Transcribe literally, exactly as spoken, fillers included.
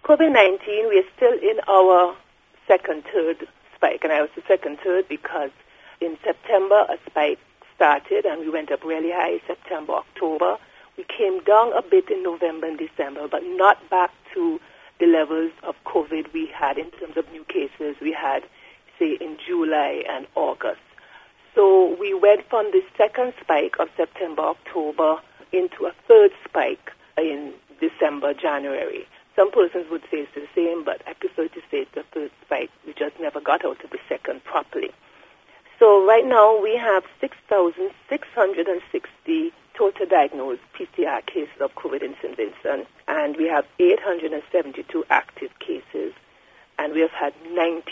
COVID nineteen, we're still in our second, third spike. And I was the second, third because in September a spike started and we went up really high, September, October. We came down a bit in November and December, but not back to the levels of COVID we had in terms of new cases we had, say, in July and August. So we went from the second spike of September, October into a third spike in December, January. Some persons would say it's the same, but I prefer to say it's the third spike. We just never got out of the second properly. So right now we have six thousand six hundred sixty total diagnosed P C R cases of COVID in Saint Vincent, and we have eight hundred seventy-two active cases, and we have had nine